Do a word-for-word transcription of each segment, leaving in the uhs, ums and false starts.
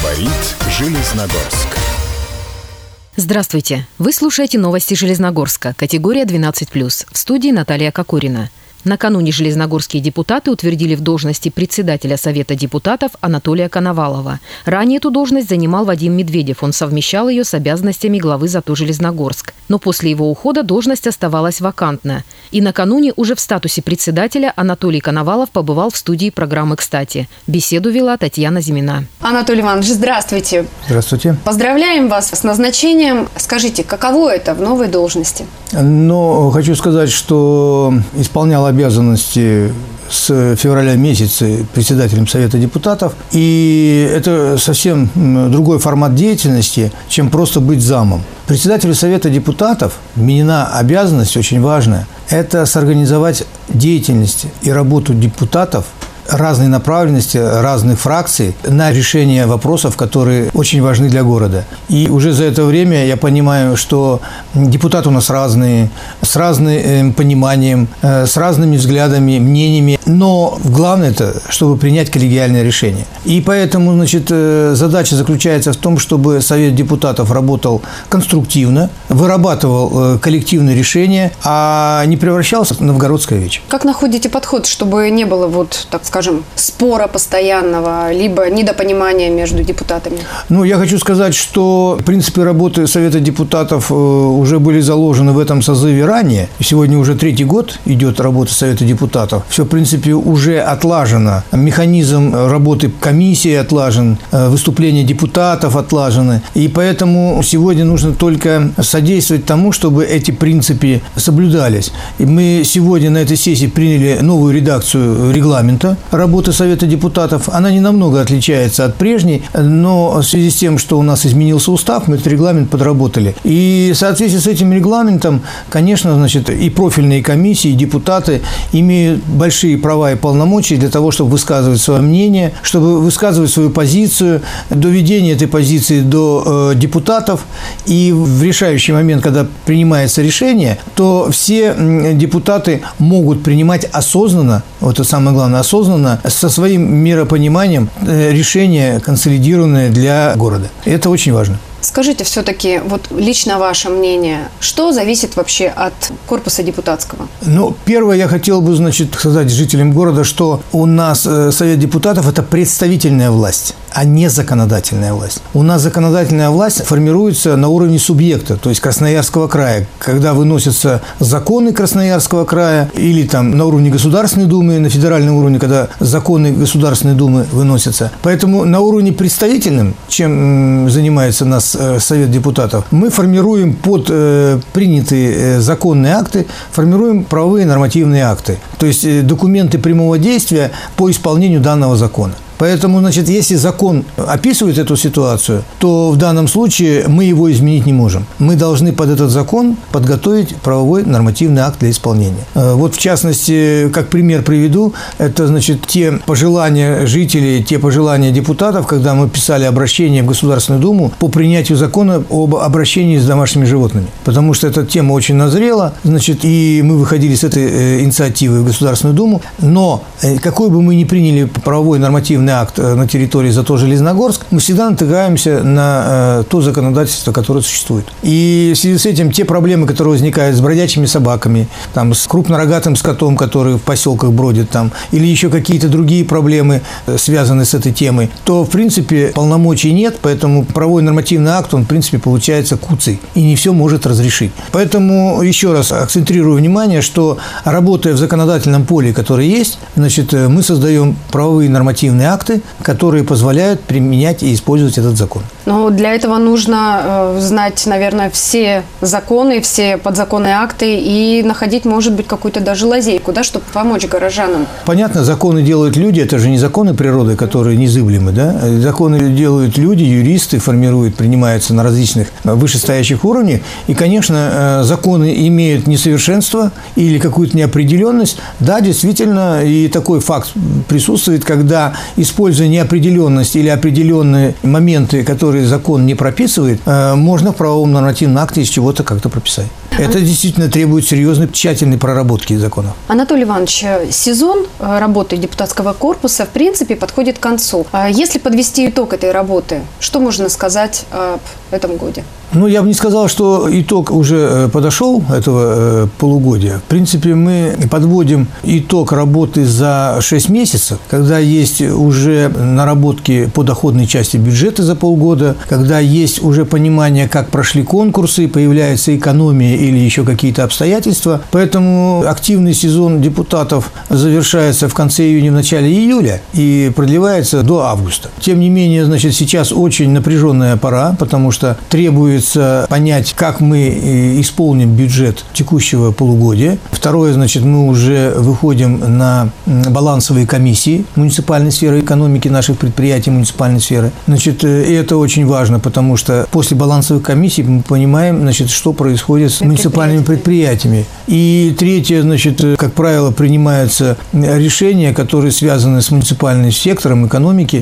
Говорит Железногорск. Здравствуйте! Вы слушаете новости Железногорска, категория двенадцать плюс. В студии Наталья Кокорина. Накануне железногорские депутаты утвердили в должности председателя Совета депутатов Анатолия Коновалова. Ранее эту должность занимал Вадим Медведев. Он совмещал ее с обязанностями главы ЗАТО Железногорск. Но после его ухода должность оставалась вакантна. И накануне уже в статусе председателя Анатолий Коновалов побывал в студии программы «Кстати». Беседу вела Татьяна Зимина. Анатолий Иванович, здравствуйте. Здравствуйте. Поздравляем вас с назначением. Скажите, каково это в новой должности? Ну, хочу сказать, что исполнял обязанности с февраля месяца председателем Совета депутатов. И это совсем другой формат деятельности, чем просто быть замом. Председателю Совета депутатов вменена обязанность очень важная – это сорганизовать деятельность и работу депутатов разной направленности, разных фракций на решение вопросов, которые очень важны для города. И уже за это время я понимаю, что депутаты у нас разные, с разным пониманием, с разными взглядами, мнениями, но главное это, чтобы принять коллегиальное решение. И поэтому, значит, задача заключается в том, чтобы Совет депутатов работал конструктивно, вырабатывал коллективные решения, а не превращался в новгородское вече. Как находите подход, чтобы не было, вот, так сказать, скажем, спора постоянного, либо недопонимания между депутатами? Ну, я хочу сказать, что принципы работы Совета депутатов уже были заложены в этом созыве ранее. Сегодня уже третий год идет работа Совета депутатов. Все, в принципе, уже отлажено. Механизм работы комиссии отлажен, выступления депутатов отлажены. И поэтому сегодня нужно только содействовать тому, чтобы эти принципы соблюдались. И мы сегодня на этой сессии приняли новую редакцию регламента работы Совета депутатов. Она не намного отличается от прежней, но в связи с тем, что у нас изменился устав, мы этот регламент подработали. И в соответствии с этим регламентом, конечно, значит, и профильные комиссии, и депутаты имеют большие права и полномочия для того, чтобы высказывать свое мнение, чтобы высказывать свою позицию, доведение этой позиции до э, депутатов. И в решающий момент, когда принимается решение, то все депутаты могут принимать осознанно, вот это самое главное, осознанно, со своим миропониманием решение, консолидированное для города. И это очень важно. Скажите все-таки, вот лично ваше мнение, что зависит вообще от корпуса депутатского? Ну, первое, я хотел бы, значит, сказать жителям города, что у нас Совет депутатов – это представительная власть, а не законодательная власть. У нас законодательная власть формируется на уровне субъекта, то есть Красноярского края, когда выносятся законы Красноярского края, или там на уровне Государственной Думы, на федеральном уровне, когда законы Государственной Думы выносятся. Поэтому на уровне представительном, чем занимается нас Совет депутатов, мы формируем под э, принятые э, законные акты, формируем правовые нормативные акты, то есть э, документы прямого действия по исполнению данного закона. Поэтому, значит, если закон описывает эту ситуацию, то в данном случае мы его изменить не можем. Мы должны под этот закон подготовить правовой нормативный акт для исполнения. Вот, в частности, как пример приведу, это, значит, те пожелания жителей, те пожелания депутатов, когда мы писали обращение в Государственную Думу по принятию закона об обращении с домашними животными. Потому что эта тема очень назрела, значит, и мы выходили с этой инициативой в Государственную Думу. Но какой бы мы ни приняли правовой нормативный акт на территории ЗАТО Железногорск, мы всегда натыкаемся на то законодательство, которое существует. И в связи с этим те проблемы, которые возникают с бродячими собаками, там, с крупнорогатым скотом, который в поселках бродит, там, или еще какие-то другие проблемы, связанные с этой темой, то, в принципе, полномочий нет, поэтому правовой нормативный акт, он, в принципе, получается куцый и не все может разрешить. Поэтому еще раз акцентрирую внимание, что, работая в законодательном поле, которое есть, значит, мы создаем правовые нормативные акты, которые позволяют применять и использовать этот закон. Но для этого нужно э, знать, наверное, все законы, все подзаконные акты и находить, может быть, какую-то даже лазейку, да, чтобы помочь горожанам. Понятно, законы делают люди, это же не законы природы, которые незыблемы, да? Законы делают люди, юристы, формируют, принимаются на различных вышестоящих уровнях. И, конечно, законы имеют несовершенство или какую-то неопределенность. Да, действительно, и такой факт присутствует, когда, используя неопределенность или определенные моменты, которые закон не прописывает, можно в правовом нормативном акте из чего-то как-то прописать. Это действительно требует серьезной, тщательной проработки законов. Анатолий Иванович, сезон работы депутатского корпуса в принципе подходит к концу. Если подвести итог этой работы, что можно сказать об этом годе? Ну, я бы не сказал, что итог уже подошел, этого полугодия. В принципе, мы подводим итог работы за шесть месяцев, когда есть уже наработки по доходной части бюджета за полгода, когда есть уже понимание, как прошли конкурсы, появляется экономия или еще какие-то обстоятельства. Поэтому активный сезон депутатов завершается в конце июня, в начале июля и продлевается до августа. Тем не менее, значит, сейчас очень напряженная пора, потому что требует понять, как мы исполним бюджет текущего полугодия. Второе, значит, мы уже выходим на балансовые комиссии муниципальной сферы экономики, наших предприятий муниципальной сферы. Значит, и это очень важно, потому что после балансовых комиссий мы понимаем, значит, что происходит с муниципальными предприятиями. И третье, значит, как правило, принимаются решения, которые связаны с муниципальным сектором экономики.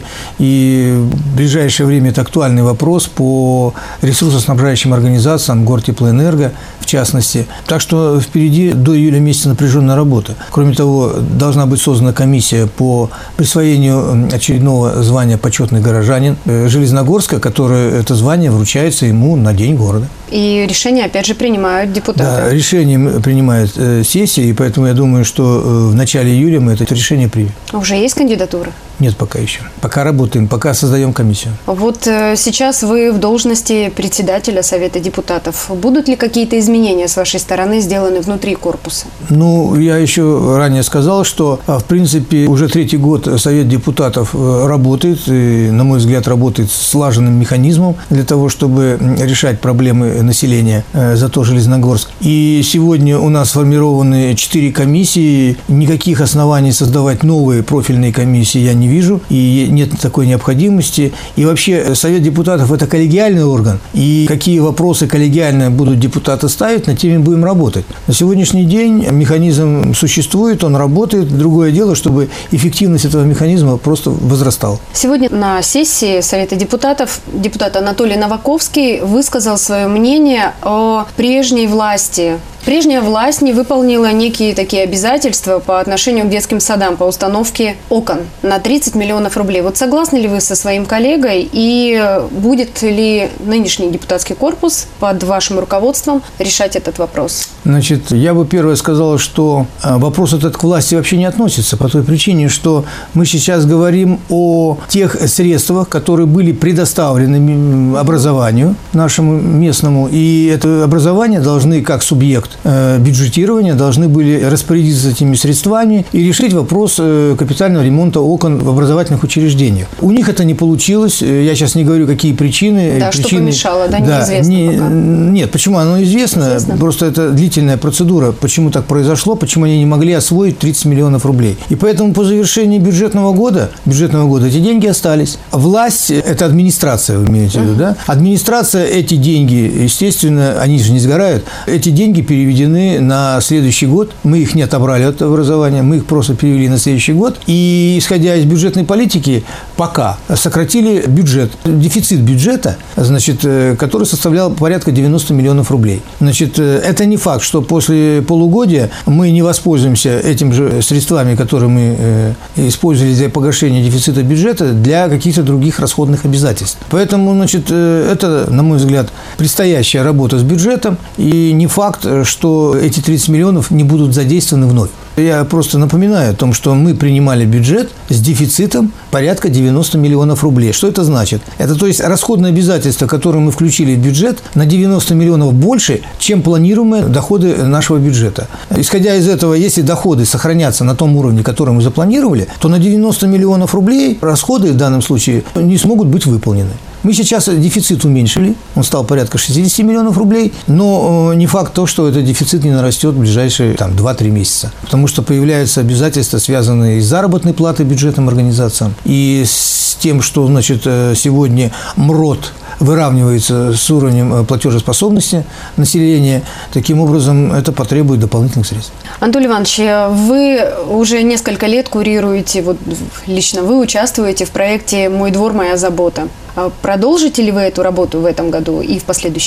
И в ближайшее время это актуальный вопрос по ресурсоснабжению снабжающим организациям, Гортеплоэнерго, в частности. Так что впереди до июля месяца напряженная работа. Кроме того, должна быть создана комиссия по присвоению очередного звания «Почетный горожанин» Железногорска, которое это звание вручается ему на День города. И решения, опять же, принимают депутаты. Да, решение принимает сессия, и поэтому я думаю, что в начале июля мы это решение примем. Уже есть кандидатура? Нет, пока еще. Пока работаем, пока создаем комиссию. Вот сейчас вы в должности председателя Совета депутатов. Будут ли какие-то изменения с вашей стороны сделаны внутри корпуса? Ну, я еще ранее сказал, что, в принципе, уже третий год Совет депутатов работает, и, на мой взгляд, работает с слаженным механизмом для того, чтобы решать проблемы населения зато Железногорск. И сегодня у нас сформированы четыре комиссии. Никаких оснований создавать новые профильные комиссии я не вижу, и нет такой необходимости. И вообще Совет депутатов – это коллегиальный орган, и какие вопросы коллегиально будут депутаты ставить, над теми будем работать. На сегодняшний день механизм существует, он работает. Другое дело, чтобы эффективность этого механизма просто возрастала. Сегодня на сессии Совета депутатов депутат Анатолий Новаковский высказал свое мнение о прежней власти. Прежняя власть не выполнила некие такие обязательства по отношению к детским садам по установке окон на тридцать миллионов рублей. Вот согласны ли вы со своим коллегой, и будет ли нынешний депутатский корпус под вашим руководством решать этот вопрос? Значит, я бы первое сказал, что вопрос этот к власти вообще не относится по той причине, что мы сейчас говорим о тех средствах, которые были предоставлены образованию нашему местному, и это образование должны как субъект бюджетирования должны были распорядиться этими средствами и решить вопрос капитального ремонта окон в образовательных учреждениях. У них это не получилось. Я сейчас не говорю, какие причины. Да, причины... что помешало, да, да неизвестно не... пока. Нет, почему оно известно? известно? Просто это длительная процедура. Почему так произошло? Почему они не могли освоить тридцать миллионов рублей? И поэтому по завершении бюджетного года, бюджетного года эти деньги остались. Власть – это администрация, вы имеете в виду, uh-huh. да? Администрация эти деньги, естественно, они же не сгорают, эти деньги переведены на следующий год. Мы их не отобрали от образования, мы их просто перевели на следующий год. И, исходя из бюджетной политики, пока сократили бюджет, дефицит бюджета, значит, который составлял порядка девяносто миллионов рублей. Значит, это не факт, что после полугодия мы не воспользуемся этими же средствами, которые мы использовали для погашения дефицита бюджета, для каких-то других расходных обязательств. Поэтому, значит, это, на мой взгляд, предстоящая работа с бюджетом, и не факт, что эти тридцать миллионов не будут задействованы вновь. Я просто напоминаю о том, что мы принимали бюджет с дефицитом порядка девяносто миллионов рублей. Что это значит? Это, то есть, расходные обязательства, которые мы включили в бюджет, на девяносто миллионов больше, чем планируемые доходы нашего бюджета. Исходя из этого, если доходы сохранятся на том уровне, который мы запланировали, то на девяносто миллионов рублей расходы в данном случае не смогут быть выполнены. Мы сейчас дефицит уменьшили, он стал порядка шестьдесят миллионов рублей, но не факт то, что этот дефицит не нарастет в ближайшие там, два-три месяца, потому что появляются обязательства, связанные с заработной платой бюджетным организациям и с тем, что, значит, сегодня МРОТ выравнивается с уровнем платежеспособности населения. Таким образом, это потребует дополнительных средств. Анатолий Иванович, вы уже несколько лет курируете, вот лично вы участвуете в проекте «Мой двор, моя забота». Продолжите ли вы эту работу в этом году и в последующие?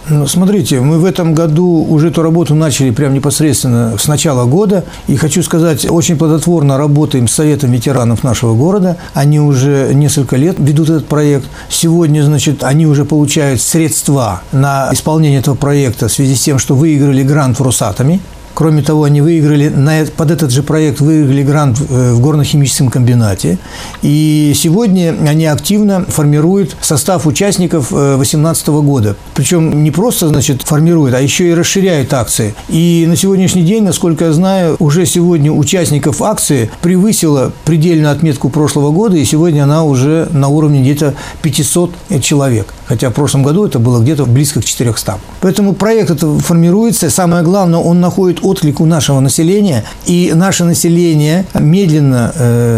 Ну, смотрите, мы в этом году уже эту работу начали прямо непосредственно с начала года. И хочу сказать, очень плодотворно работаем с Советом ветеранов нашего города. Они уже несколько лет ведут этот проект. Сегодня, значит, они уже получают средства на исполнение этого проекта в связи с тем, что выиграли грант в Росатоме. Кроме того, они выиграли, на, под этот же проект выиграли грант в горно-химическом комбинате. И сегодня они активно формируют состав участников две тысячи восемнадцатого года. Причем не просто, значит, формируют, а еще и расширяют акции. И на сегодняшний день, насколько я знаю, уже сегодня участников акции превысила предельную отметку прошлого года, и сегодня она уже на уровне где-то пятьсот человек. Хотя в прошлом году это было где-то близко к четырёмстам. Поэтому проект это формируется. Самое главное, он находит отклик у нашего населения. И наше население медленно,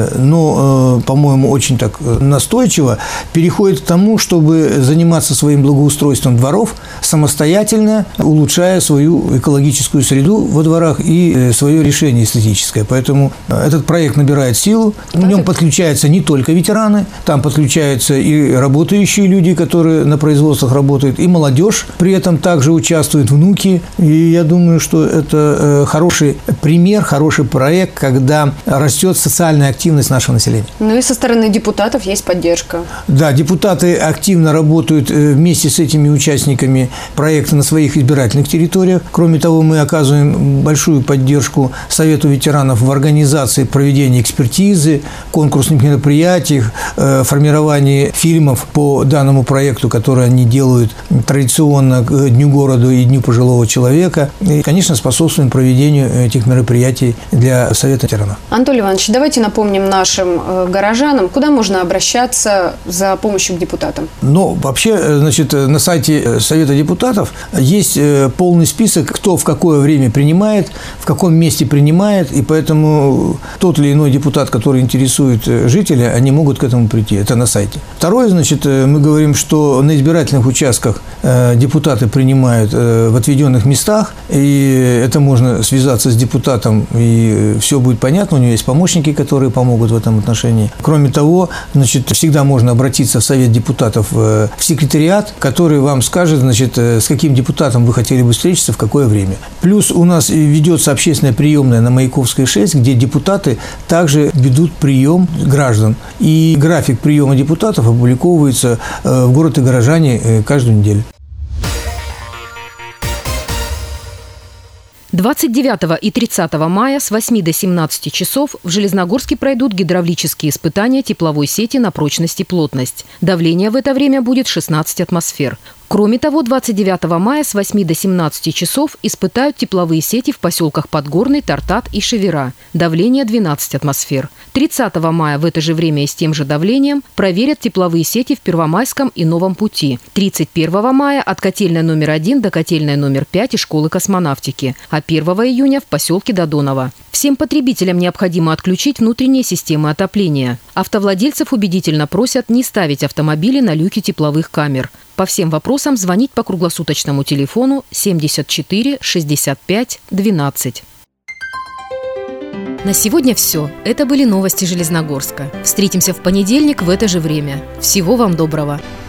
но, по-моему, очень так настойчиво переходит к тому, чтобы заниматься своим благоустройством дворов самостоятельно, улучшая свою экологическую среду во дворах и свое решение эстетическое. Поэтому этот проект набирает силу. В нем подключаются не только ветераны, там подключаются и работающие люди, которые на производствах работают, и молодежь при этом также участвует, внуки. И я думаю, что это хороший пример, хороший проект, когда растет социальная активность нашего населения. Ну и со стороны депутатов есть поддержка. Да, депутаты активно работают вместе с этими участниками проекта на своих избирательных территориях. Кроме того, мы оказываем большую поддержку Совету ветеранов в организации проведения экспертизы, конкурсных мероприятий, формировании фильмов по данному проекту, которые они делают традиционно к Дню города и Дню пожилого человека. И, конечно, способствуем проведению этих мероприятий для Совета ветеранов. Анатолий Иванович, давайте напомним нашим горожанам, куда можно обращаться за помощью к депутатам. Ну, вообще, значит, на сайте Совета депутатов есть полный список, кто в какое время принимает, в каком месте принимает, и поэтому тот или иной депутат, который интересует жителя, они могут к этому прийти. Это на сайте. Второе, значит, мы говорим, что на избирательных участках депутаты принимают в отведенных местах, и это можно связаться с депутатом, и все будет понятно. У него есть помощники, которые помогут в этом отношении. Кроме того, значит, всегда можно обратиться в Совет депутатов, в секретариат, который вам скажет, значит, с каким депутатом вы хотели бы встретиться, в какое время. Плюс у нас ведется общественная приемная на Маяковской шесть, где депутаты также ведут прием граждан. И график приема депутатов опубликовывается в «Город и горожане» каждую неделю. двадцать девятого и тридцатого мая с восьми до семнадцати часов в Железногорске пройдут гидравлические испытания тепловой сети на прочность и плотность. Давление в это время будет шестнадцать атмосфер. Кроме того, двадцать девятого мая с восьми до семнадцати часов испытают тепловые сети в поселках Подгорный, Тартат и Шевера. Давление двенадцать атмосфер. тридцатого мая в это же время и с тем же давлением проверят тепловые сети в Первомайском и Новом Пути. тридцать первого мая от котельной номер один до котельной номер пять и школы космонавтики, а первого июня в поселке Додоново. Всем потребителям необходимо отключить внутренние системы отопления. Автовладельцев убедительно просят не ставить автомобили на люки тепловых камер. По всем вопросам звонить по круглосуточному телефону семьдесят четыре шестьдесят пять двенадцать. На сегодня все. Это были новости Железногорска. Встретимся в понедельник в это же время. Всего вам доброго.